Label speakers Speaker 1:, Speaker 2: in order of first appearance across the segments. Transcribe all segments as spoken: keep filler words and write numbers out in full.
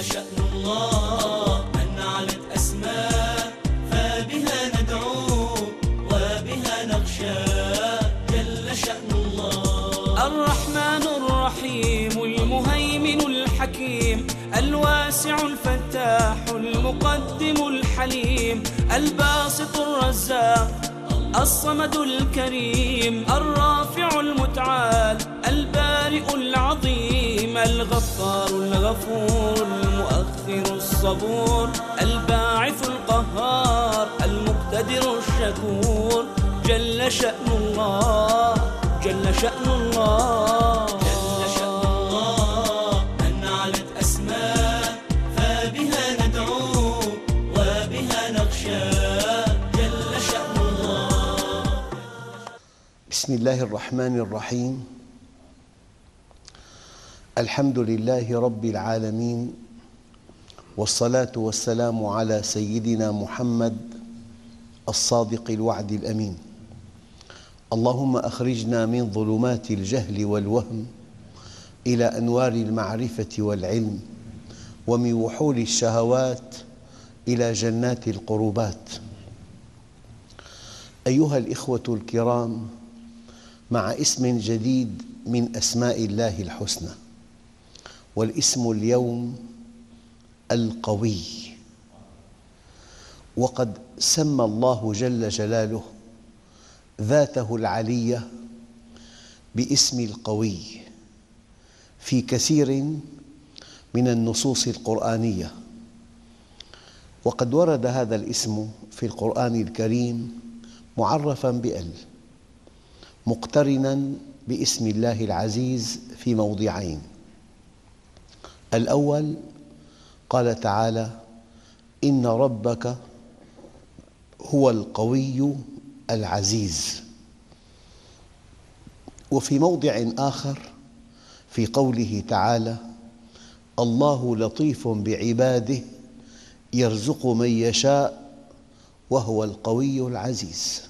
Speaker 1: جل شأن الله من علت أسماء فبها ندعو وبها نخشى جل شأن الله. الرحمن الرحيم المهيمن الحكيم الواسع الفتاح المقدم الحليم الباسط الرزاق الصمد الكريم الرافع المتعال البارئ العظيم الغفار الغفور المؤخر الصبور الباعث القهار المقتدر الشكور جل شأن الله جل شأن الله. جل شأن الله من علت أسماء فبها ندعو وبها نخشى جل شأن الله.
Speaker 2: بسم الله الرحمن الرحيم. الحمد لله رب العالمين، والصلاة والسلام على سيدنا محمد الصادق الوعد الأمين. اللهم أخرجنا من ظلمات الجهل والوهم إلى أنوار المعرفة والعلم، ومن وحول الشهوات إلى جنات القربات. أيها الإخوة الكرام، مع اسم جديد من أسماء الله الحسنى، والاسم اليوم القوي. وقد سمى الله جل جلاله ذاته العلية باسم القوي في كثير من النصوص القرآنية، وقد ورد هذا الاسم في القرآن الكريم معرفاً بأل، مقترناً باسم الله العزيز في موضعين. الأول قال تعالى: إن ربك هو القوي العزيز. وفي موضع آخر في قوله تعالى: الله لطيف بعباده يرزق من يشاء وهو القوي العزيز.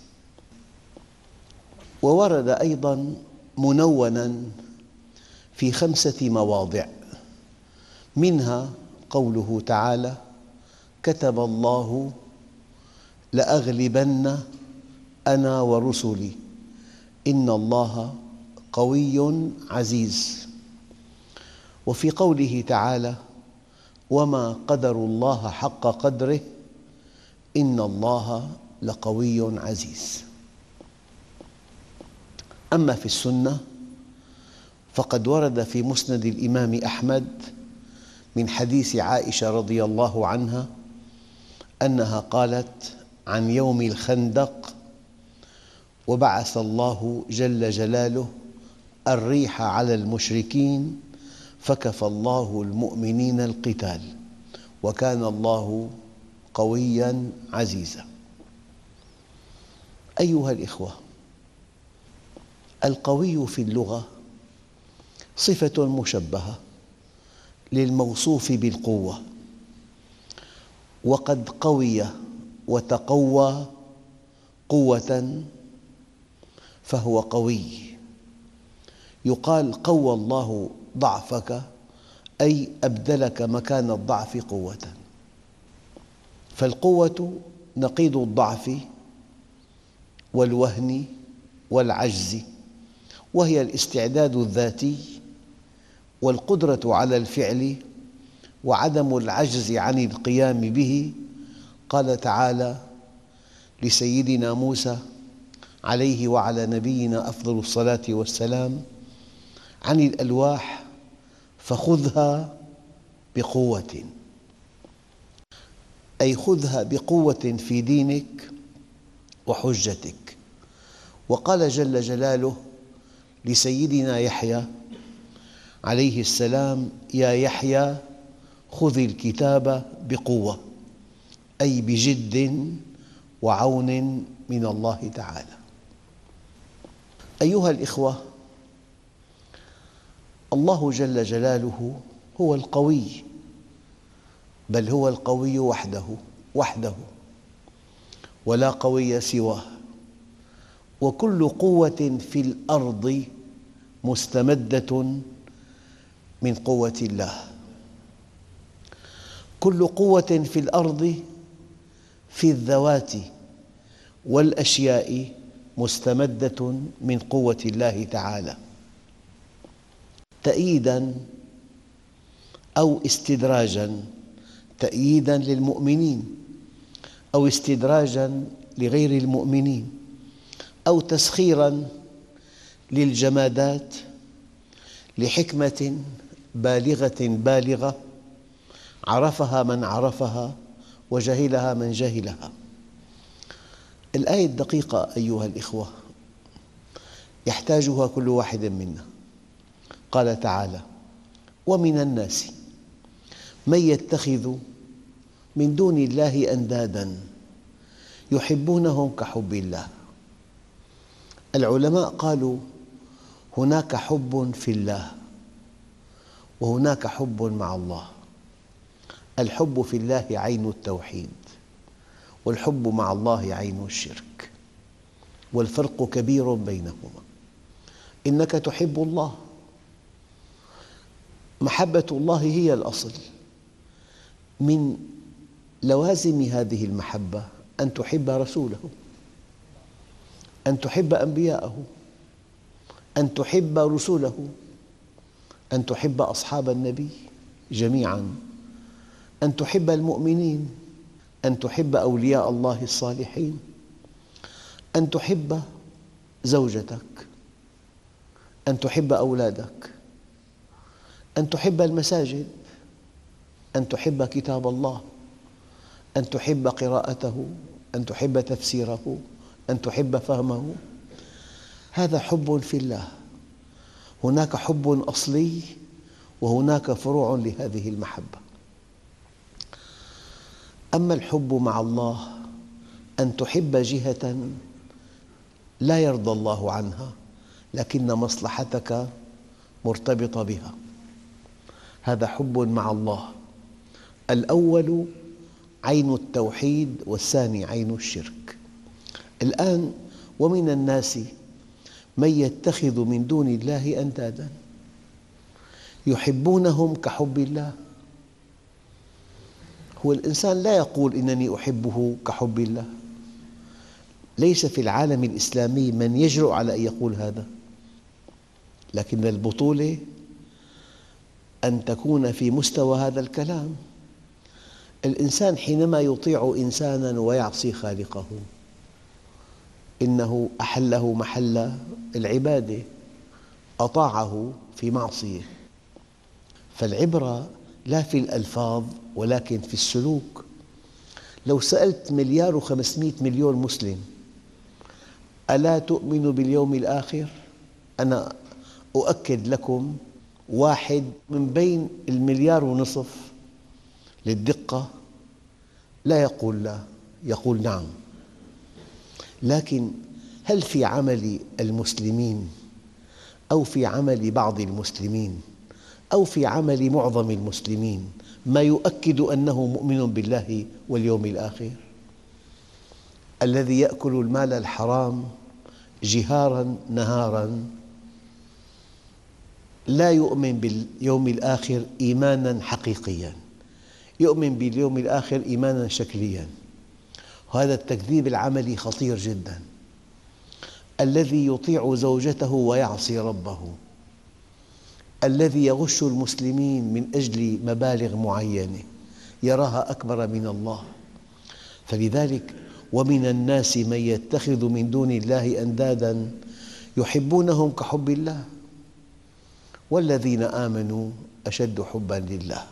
Speaker 2: وورد أيضاً منوناً في خمسة مواضع، منها قوله تعالى: كتب الله لأغلبن أنا ورسلي إن الله قوي عزيز. وفي قوله تعالى: وما قدروا الله حق قدره إن الله لقوي عزيز. أما في السنة فقد ورد في مسند الإمام أحمد من حديث عائشة رضي الله عنها أنها قالت عن يوم الخندق: وبعث الله جل جلاله الريح على المشركين فكفى الله المؤمنين القتال وكان الله قوياً عزيزاً. أيها الإخوة، القوي في اللغة صفة مشبهة للموصوف بالقوة، وقد قوي وتقوى قوة فهو قوي. يقال قوى الله ضعفك، أي أبدلك مكان الضعف قوة. فالقوة نقيض الضعف والوهن والعجز، وهي الاستعداد الذاتي والقدرة على الفعل وعدم العجز عن القيام به. قال تعالى لسيدنا موسى عليه وعلى نبينا أفضل الصلاة والسلام عن الألواح: فخذها بقوة، أي خذها بقوة في دينك وحجتك. وقال جل جلاله لسيدنا يحيى عليه السلام: يا يحيى خذ الكتاب بقوة، أي بجد وعون من الله تعالى. أيها الإخوة، الله جل جلاله هو القوي، بل هو القوي وحده وحده ولا قوي سواه. وكل قوة في الأرض مستمدة من قوة الله. كل قوة في الأرض في الذوات والأشياء مستمدة من قوة الله تعالى، تأييداً أو استدراجاً، تأييداً للمؤمنين أو استدراجاً لغير المؤمنين، أو تسخيراً للجمادات لحكمة بالغة بالغة عرفها من عرفها وجهلها من جهلها. الآية الدقيقة أيها الإخوة يحتاجها كل واحد منا. قال تعالى: ومن الناس من يتخذ من دون الله أنداداً يحبونهم كحب الله. العلماء قالوا هناك حب في الله وهناك حب مع الله. الحب في الله عين التوحيد، والحب مع الله عين الشرك، والفرق كبير بينهما. إنك تحب الله، محبة الله هي الأصل. من لوازم هذه المحبة أن تحب رسوله، أن تحب أنبياءه، أن تحب رسله، أن تحب أصحاب النبي جميعاً، أن تحب المؤمنين، أن تحب أولياء الله الصالحين، أن تحب زوجتك، أن تحب أولادك، أن تحب المساجد، أن تحب كتاب الله، أن تحب قراءته، أن تحب تفسيره، أن تحب فهمه. هذا حب في الله. هناك حب أصلي وهناك فروع لهذه المحبة. أما الحب مع الله أن تحب جهة لا يرضى الله عنها لكن مصلحتك مرتبطة بها، هذا حب مع الله. الأول عين التوحيد والثاني عين الشرك. الآن ومن الناس من يتخذ من دون الله أنداداً يحبونهم كحب الله. هو الإنسان لا يقول إنني أحبه كحب الله، ليس في العالم الإسلامي من يجرؤ على أن يقول هذا، لكن البطولة أن تكون في مستوى هذا الكلام. الإنسان حينما يطيع إنساناً ويعصي خالقه إنه أحله محل العبادة، أطاعه في معصية. فالعبرة لا في الألفاظ ولكن في السلوك. لو سألت مليار وخمسمئة مليون مسلم ألا تؤمن باليوم الآخر؟ أنا أؤكد لكم واحد من بين المليار ونصف للدقة لا يقول لا، يقول نعم. لكن هل في عمل المسلمين أو في عمل بعض المسلمين أو في عمل معظم المسلمين ما يؤكد أنه مؤمن بالله واليوم الآخر؟ الذي يأكل المال الحرام جهاراً نهاراً لا يؤمن باليوم الآخر إيماناً حقيقياً، يؤمن باليوم الآخر إيماناً شكلياً. وهذا التكذيب العملي خطير جداً. الذي يطيع زوجته ويعصي ربه، الذي يغش المسلمين من أجل مبالغ معينة يراها أكبر من الله. فلذلك ومن الناس من يتخذ من دون الله أنداداً يحبونهم كحب الله والذين آمنوا أشد حباً لله.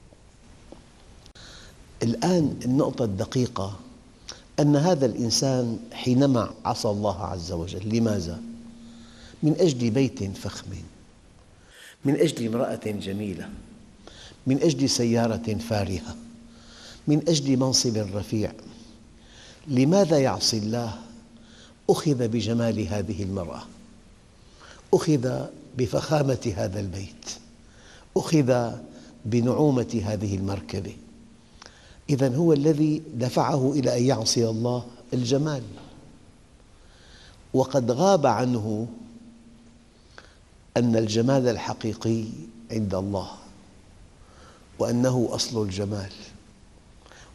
Speaker 2: الآن النقطة الدقيقة أن هذا الإنسان حينما عصى الله عز وجل، لماذا؟ من أجل بيت فخم، من أجل امرأة جميلة، من أجل سيارة فارهة، من أجل منصب رفيع. لماذا يعصي الله؟ أخذ بجمال هذه المرأة، أخذ بفخامة هذا البيت، أخذ بنعومة هذه المركبة. إذن هو الذي دفعه إلى أن يعصي الله الجمال، وقد غاب عنه أن الجمال الحقيقي عند الله وأنه أصل الجمال.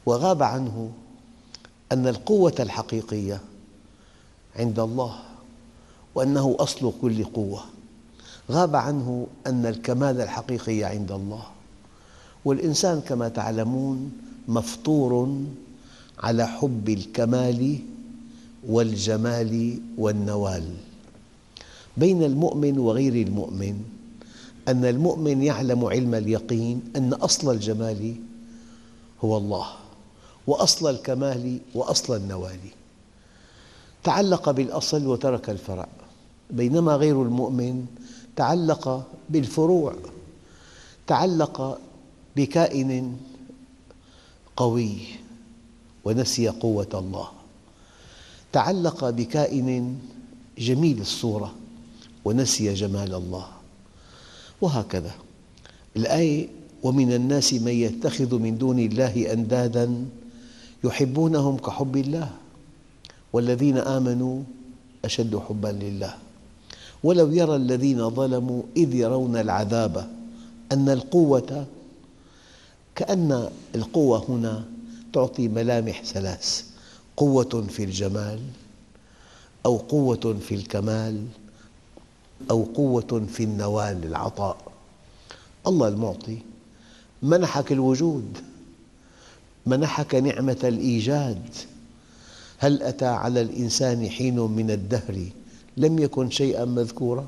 Speaker 2: وغاب عنه أن القوة الحقيقية عند الله، وأنه أصل كل قوة. غاب عنه أن الكمال الحقيقي عند الله. والإنسان كما تعلمون مفطور على حب الكمال والجمال والنوال. بين المؤمن وغير المؤمن أن المؤمن يعلم علم اليقين أن أصل الجمال هو الله، وأصل الكمال وأصل النوال. تعلق بالأصل وترك الفرع، بينما غير المؤمن تعلق بالفروع، تعلق بكائن قوي ونسي قوة الله، تعلق بكائن جميل الصورة ونسي جمال الله، وهكذا. الآية: ومن الناس من يتخذ من دون الله أندادا يحبونهم كحب الله والذين آمنوا أشد حبا لله ولو يرى الذين ظلموا إذ يرون العذاب أن القوة، كأن القوة هنا تعطي ملامح ثلاث: قوة في الجمال، أو قوة في الكمال، أو قوة في النوال العطاء. الله المعطي منحك الوجود، منحك نعمة الإيجاد. هل أتى على الإنسان حين من الدهر لم يكن شيئا مذكورا؟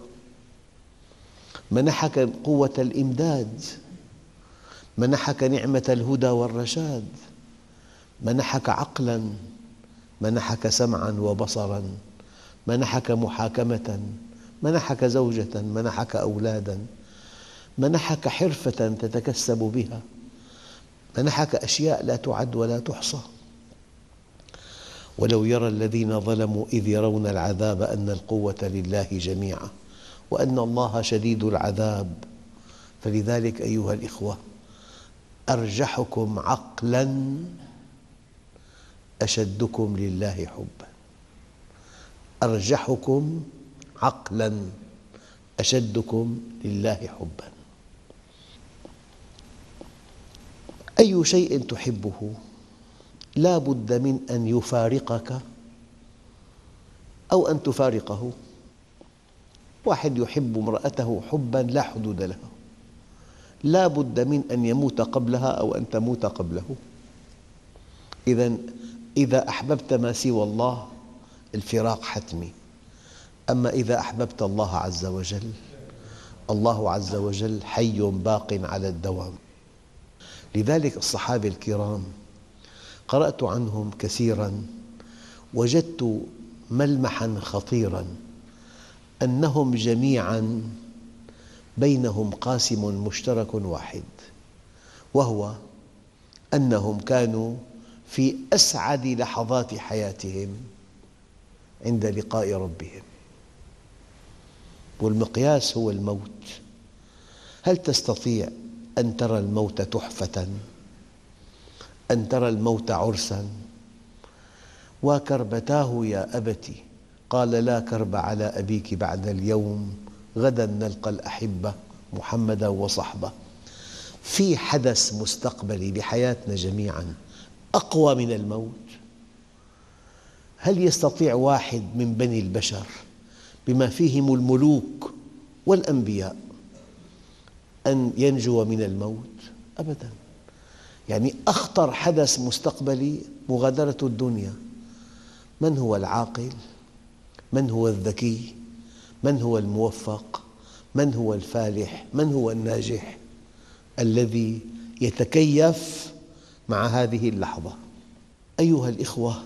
Speaker 2: منحك قوة الإمداد، منحك نعمة الهدى والرشاد، منحك عقلاً، منحك سمعاً وبصراً، منحك محاكمة، منحك زوجة، منحك أولادا، منحك حرفة تتكسب بها، منحك أشياء لا تعد ولا تحصى. ولو يرى الذين ظلموا إذ يرون العذاب أن القوة لله جميعا وأن الله شديد العذاب. فلذلك أيها الإخوة، أرجحكم عقلاً أشدكم لله حباً. أرجحكم عقلاً أشدكم لله حباً. أي شيء تحبه لا بد من أن يفارقك أو أن تفارقه. واحد يحب امرأته حباً لا حدود له، لا بد من أن يموت قبلها أو أن تموت قبله. إذن إذا أحببت ما سوى الله الفراق حتمي. أما إذا أحببت الله عز وجل، الله عز وجل حي باق على الدوام. لذلك الصحابة الكرام قرأت عنهم كثيراً، وجدت ملمحاً خطيراً، أنهم جميعاً بينهم قاسم مشترك واحد، وهو أنهم كانوا في أسعد لحظات حياتهم عند لقاء ربهم. والمقياس هو الموت. هل تستطيع أن ترى الموت تحفة؟ أن ترى الموت عرساً؟ وكربتاه يا أبت قال لا كرب على أبيك بعد اليوم غدا نلقى الأحبة محمدا وصحبه. في حدث مستقبلي بحياتنا جميعاً أقوى من الموت؟ هل يستطيع واحد من بني البشر بما فيهم الملوك والأنبياء أن ينجو من الموت؟ أبداً. يعني أخطر حدث مستقبلي مغادرة الدنيا. من هو العاقل؟ من هو الذكي؟ من هو الموفق؟ من هو الفالح؟ من هو الناجح الذي يتكيف مع هذه اللحظة؟ أيها الإخوة،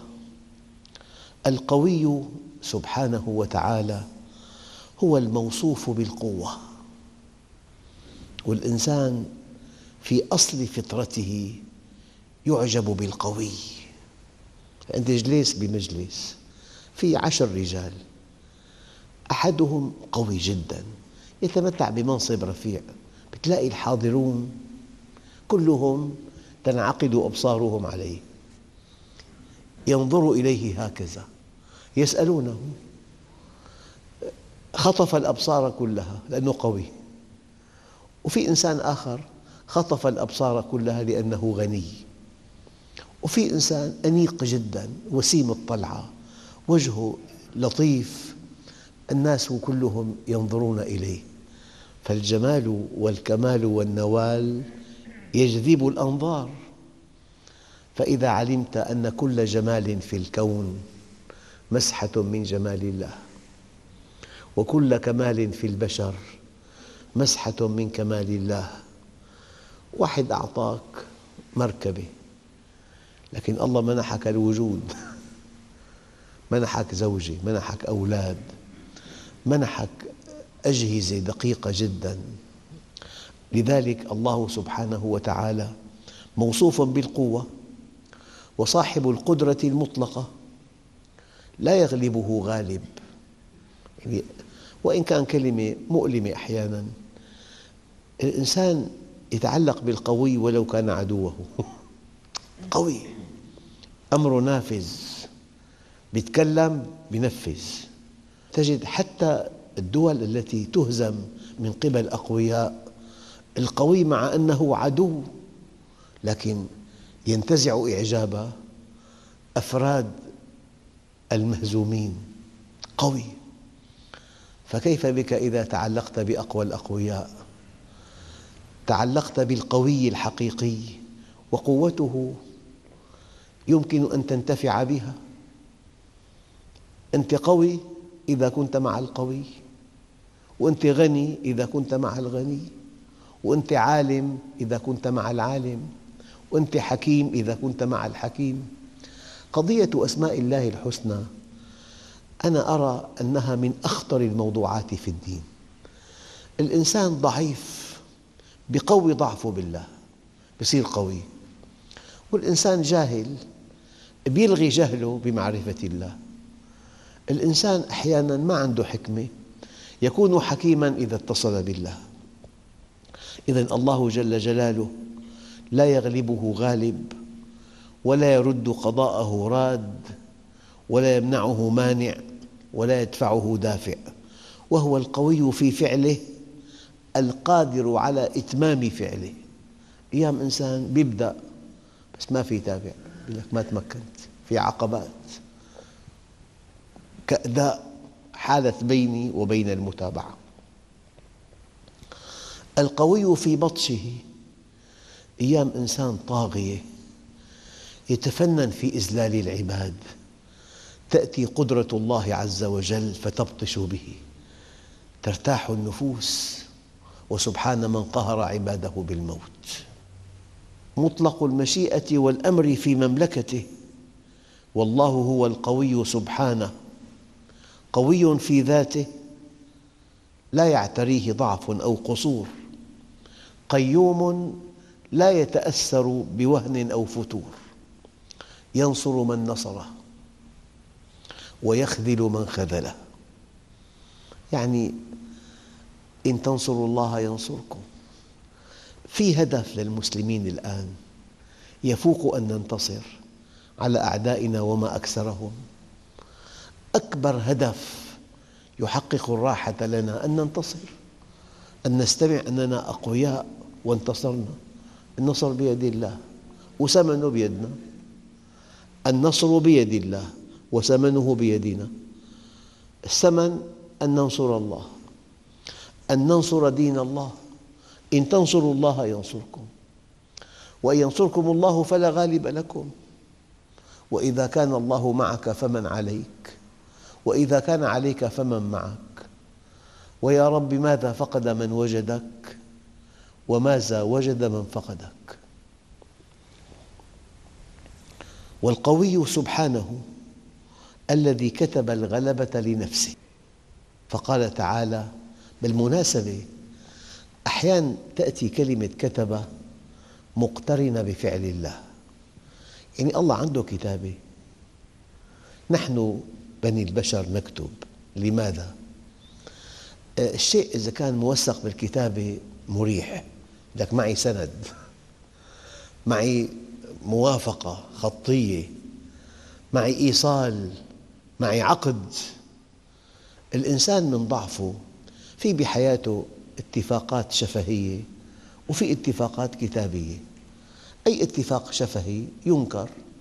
Speaker 2: القوي سبحانه وتعالى هو الموصوف بالقوة، والإنسان في أصل فطرته يعجب بالقوي. أنت جليس بمجلس في عشر رجال، أحدهم قوي جداً يتمتع بمنصب رفيع، بتلاقي الحاضرون كلهم تنعقد أبصارهم عليه، ينظر إليه هكذا، يسألونه، خطف الأبصار كلها لأنه قوي. وفي إنسان آخر خطف الأبصار كلها لأنه غني، وفي إنسان أنيق جدا وسيم الطلعة، وجهه لطيف، الناس كلهم ينظرون إليه. فالجمال والكمال والنوال يجذب الأنظار. فإذا علمت أن كل جمال في الكون مسحة من جمال الله، وكل كمال في البشر مسحة من كمال الله. واحد أعطاك مركبة، لكن الله منحك الوجود، منحك زوجة، منحك أولاد، منحك أجهزة دقيقة جدا. لذلك الله سبحانه وتعالى موصوف بالقوة، وصاحب القدرة المطلقة لا يغلبه غالب. يعني وإن كان كلمة مؤلمة أحيانا، الإنسان يتعلق بالقوي ولو كان عدوه. قوي، أمره نافذ، يتكلم ينفذ. تجد حتى الدول التي تهزم من قبل أقوياء، القوي مع أنه عدو لكن ينتزع إعجاب أفراد المهزومين. قوي. فكيف بك إذا تعلقت بأقوى الأقوياء؟ تعلقت بالقوي الحقيقي، وقوته يمكن أن تنتفع بها. أنت قوي إذا كنت مع القوي، وأنت غني إذا كنت مع الغني، وأنت عالم إذا كنت مع العالم، وأنت حكيم إذا كنت مع الحكيم. قضية أسماء الله الحسنى أنا أرى أنها من أخطر الموضوعات في الدين. الإنسان ضعيف بقوي ضعفه بالله بصير قوي، والإنسان جاهل بيلغي جهله بمعرفة الله. الإنسان أحياناً ما عنده حكمة يكون حكيماً إذا اتصل بالله. إذن الله جل جلاله لا يغلبه غالب، ولا يرد قضاءه راد، ولا يمنعه مانع، ولا يدفعه دافع، وهو القوي في فعله القادر على إتمام فعله. أيام إنسان يبدأ بس ما في تابع، يقول لك ما تمكنت، في عقبات كأداء حالت بيني وبين المتابعة. القوي في بطشه، أيام إنسان طاغية يتفنن في إذلال العباد، تأتي قدرة الله عز وجل فتبطش به، ترتاح النفوس، وسبحان من قهر عباده بالموت. مطلق المشيئة والأمر في مملكته، والله هو القوي سبحانه، قوي في ذاته لا يعتريه ضعف أو قصور، قيوم لا يتأثر بوهن أو فتور، ينصر من نصره ويخذل من خذله. يعني إن تنصروا الله ينصركم. في هدف للمسلمين الآن يفوق أن ننتصر على أعدائنا وما أكثرهم. أكبر هدف يحقق الراحة لنا أن ننتصر، أن نستمع أننا أقوياء وانتصرنا. النصر بيد الله وثمنه بيدنا. النصر بيد الله وثمنه بيدنا. الثمن أن ننصر الله، أن ننصر دين الله. إن تنصروا الله ينصركم، وإن ينصركم الله فلا غالب لكم. وإذا كان الله معك فمن عليك، وإذا كان عليك فمن معك. ويا رب ماذا فقد من وجدك، وماذا وجد من فقدك. والقوي سبحانه الذي كتب الغلبة لنفسه، فقال تعالى. بالمناسبة أحياناً تأتي كلمة كتب مقترنة بفعل الله، يعني الله عنده كتابة. نحن بني البشر نكتب. لماذا؟ الشيء إذا كان موثق بالكتابة مريح، لك معي سند، معي موافقة خطية، معي إيصال، معي عقد. الإنسان من ضعفه في بحياته اتفاقات شفهية وفي اتفاقات كتابية. أي اتفاق شفهي ينكر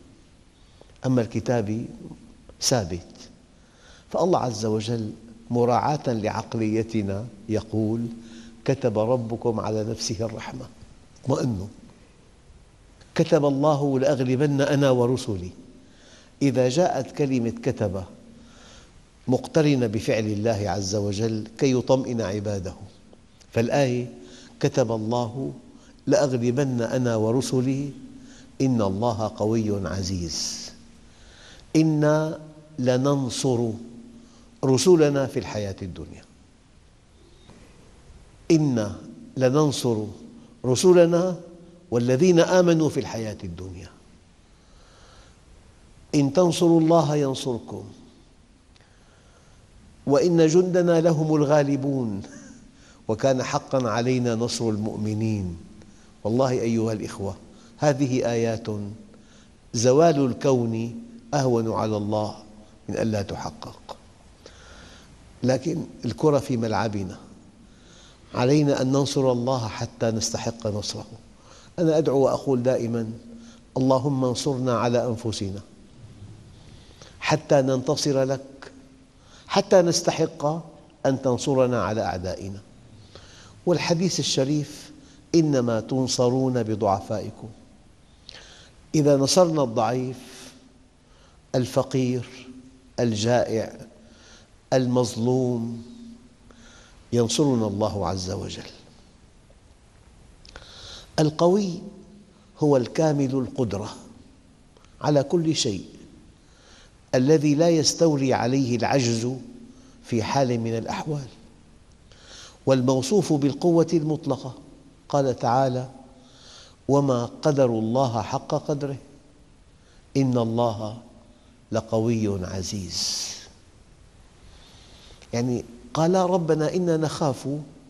Speaker 2: أما الكتابي ثابت. فالله عز وجل مراعاة لعقليتنا يقول: كتب ربكم على نفسه الرحمة. اطمئنوا، كتب الله لأغلبن أنا ورسلي. إذا جاءت كلمة كتب مقترنة بفعل الله عز وجل كي يطمئن عباده، فالآية: كتب الله لأغلبن أنا ورسلي إن الله قوي عزيز. إنا لننصر رسلنا في الحياة الدنيا. إنا لننصر رسلنا والذين آمنوا في الحياة الدنيا. إن تنصروا الله ينصركم وإن جندنا لهم الغالبون وكان حقاً علينا نصر المؤمنين. والله أيها الإخوة، هذه آيات زوال الكون أهون على الله من ألا تحقق. لكن الكرة في ملعبنا، علينا أن ننصر الله حتى نستحق نصره. أنا أدعو وأقول دائماً: اللهم انصرنا على أنفسنا حتى ننتصر لك، حتى نستحق أن تنصرنا على أعدائنا. والحديث الشريف: إنما تنصرون بضعفائكم. إذا نصرنا الضعيف الفقير الجائع المظلوم ينصرنا الله عز وجل. القوي هو الكامل القدرة على كل شيء، الذي لا يستولي عليه العجز في حال من الأحوال، والموصوف بالقوة المطلقة. قال تعالى: وما قدروا الله حق قدره إن الله لقوي عزيز. يعني قال: ربنا إنا نخاف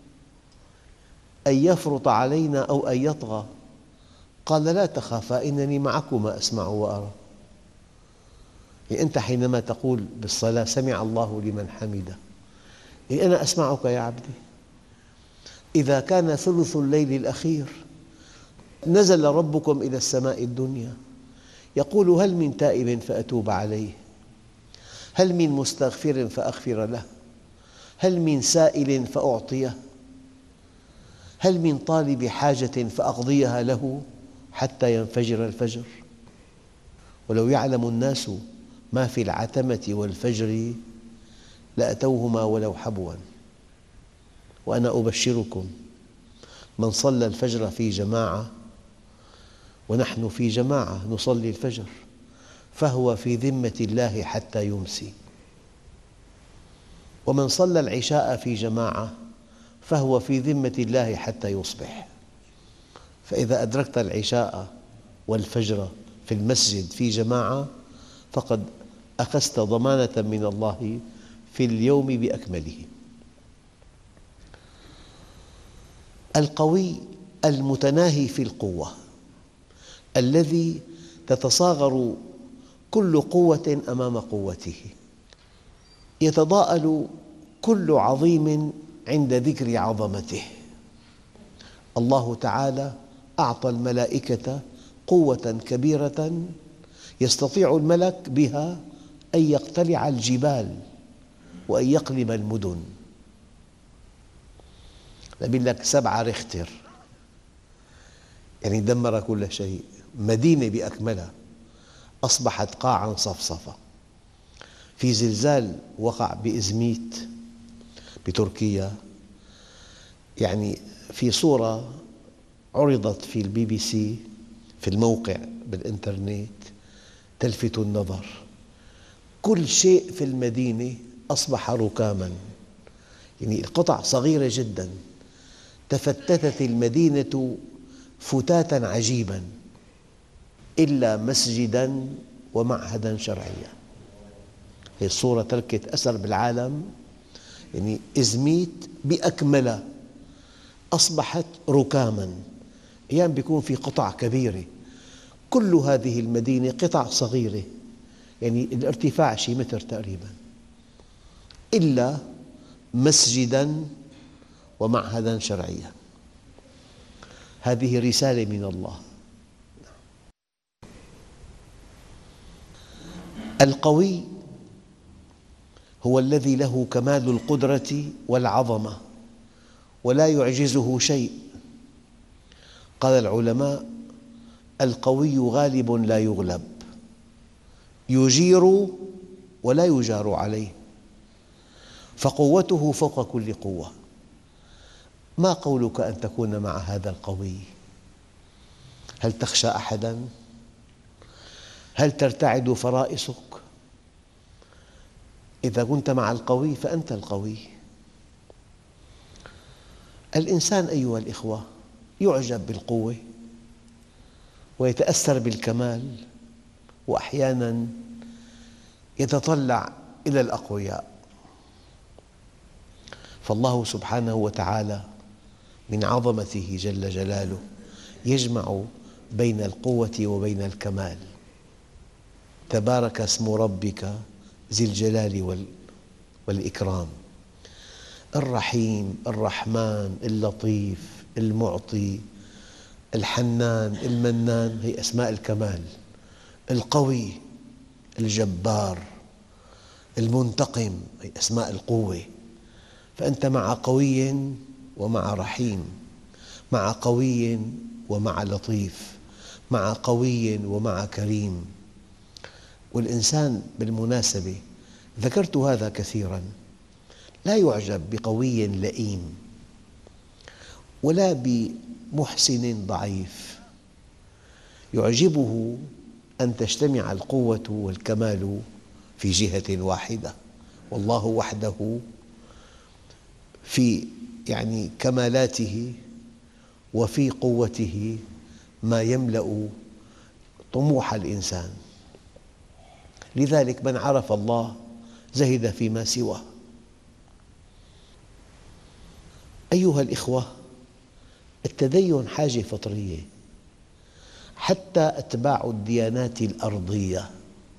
Speaker 2: أن يفرط علينا أو أن يطغى. قال: لا تخافا إنني معكما أسمع وأرى. يعني أنت حينما تقول بالصلاة: سمع الله لمن حمده، يعني أنا أسمعك يا عبدي. إذا كان ثلث الليل الأخير نزل ربكم إلى السماء الدنيا يقول: هل من تائب فأتوب عليه، هل من مستغفر فأغفر له، هل من سائل فأعطيه، هل من طالب حاجة فأقضيها له حتى ينفجر الفجر. ولو يعلم الناس ما في العتمة والفجر لأتوهما ولو حبوا. وأنا أبشركم: من صلى الفجر في جماعة، ونحن في جماعة نصلي الفجر، فهو في ذمة الله حتى يمسي. ومن صلى العشاء في جماعة فهو في ذمة الله حتى يصبح. فإذا أدركت العشاء والفجر في المسجد في جماعة فقد أخذت ضمانة من الله في اليوم بأكمله. القوي المتناهي في القوة، الذي تتصاغر كل قوة أمام قوته، يتضاءل كل عظيم عند ذكر عظمته. الله تعالى أعطى الملائكة قوة كبيرة يستطيع الملك بها أن يقتلع الجبال وأن يقلب المدن. يقول لك سبعة ريختر، يعني دمر كل شيء. مدينة بأكملها أصبحت قاعاً صفصفة. في زلزال وقع بإزميت بتركيا، يعني في صورة عرضت في البي بي سي في الموقع بالإنترنت تلفت النظر. كل شيء في المدينة أصبح ركاماً، يعني القطع صغيرة جداً. تفتتت المدينة فتاتاً عجيباً إلا مسجداً ومعهداً شرعياً. هذه الصورة تركت أثر بالعالم. يعني إزميت بأكملها أصبحت ركاماً. أحياناً يكون في قطع كبيرة، كل هذه المدينة قطع صغيرة، يعني الارتفاع شي متر تقريباً، إلا مسجداً ومعهداً شرعياً. هذه رسالة من الله. القوي هو الذي له كمال القدرة والعظمة ولا يعجزه شيء. قال العلماء: القوي غالب لا يغلب، يجير ولا يجار عليه، فقوته فوق كل قوة. ما قولك أن تكون مع هذا القوي؟ هل تخشى أحداً؟ هل ترتعد فرائصك؟ إذا كنت مع القوي فأنت القوي. الإنسان أيها الإخوة يعجب بالقوة ويتأثر بالكمال، وأحياناً يتطلع إلى الأقوياء. فالله سبحانه وتعالى من عظمته جل جلاله يجمع بين القوة وبين الكمال. تبارك اسم ربك ذي الجلال والإكرام. الرحيم، الرحمن، اللطيف، المعطي، الحنان، المنان، هي أسماء الكمال. القوي، الجبار، المنتقم، هي أسماء القوة. فأنت مع قوي ومع رحيم، مع قوي ومع لطيف، مع قوي ومع كريم. والإنسان بالمناسبة، ذكرت هذا كثيراً، لا يعجب بقوي لئيم ولا بمحسن ضعيف، يعجبه أن تجتمع القوة والكمال في جهة واحدة، والله وحده في يعني كمالاته وفي قوته ما يملأ طموح الإنسان. لذلك من عرف الله زهد فيما سواه. أيها الإخوة، التدين حاجة فطرية. حتى أتباع الديانات الأرضية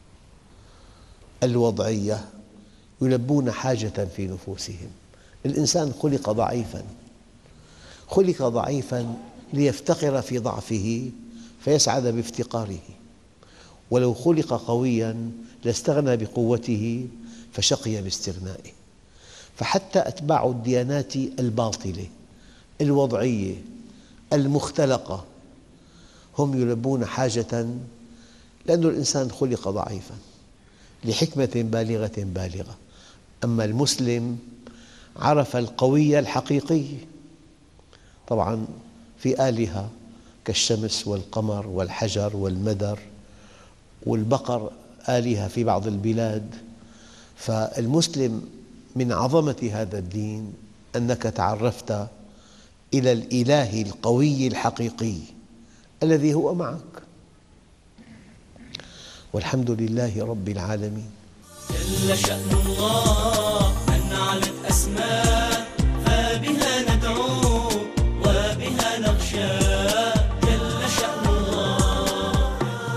Speaker 2: الوضعية يلبون حاجة في نفوسهم. الإنسان خلق ضعيفاً، خلق ضعيفاً ليفتقر في ضعفه فيسعد بافتقاره، ولو خلق قوياً لاستغنى بقوته فشقي باستغنائه. فحتى أتباع الديانات الباطلة الوضعية المختلقة هم يلبون حاجة، لأن الإنسان خلق ضعيفاً لحكمة بالغة بالغة. أما المسلم عرف القوي الحقيقي. طبعاً في آلهة كالشمس والقمر والحجر والمدر والبقر، آلهة في بعض البلاد. فالمسلم من عظمة هذا الدين أنك تعرفت إلى الإله القوي الحقيقي الذي هو معك، والحمد لله رب العالمين.
Speaker 1: جل شأن الله أن علت أسماء، فبها ندعو وبها نخشى. جل شأن الله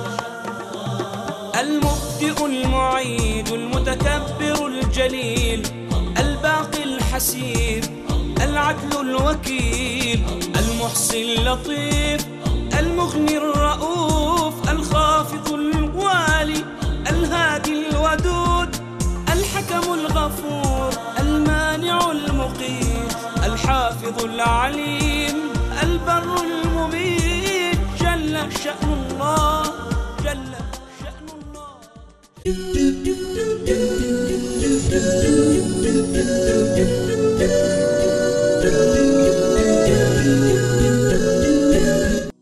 Speaker 1: المبدئ المعيد المتكبر الجليل الباقي الحسيب العدل الوكيل المحصي اللطيف المغني الرؤوف الخافض الوالي الهادي الودود الحكم الغفور المانع المقيت الحافظ العليم البر المميت. جل شأن الله، جل شأن الله.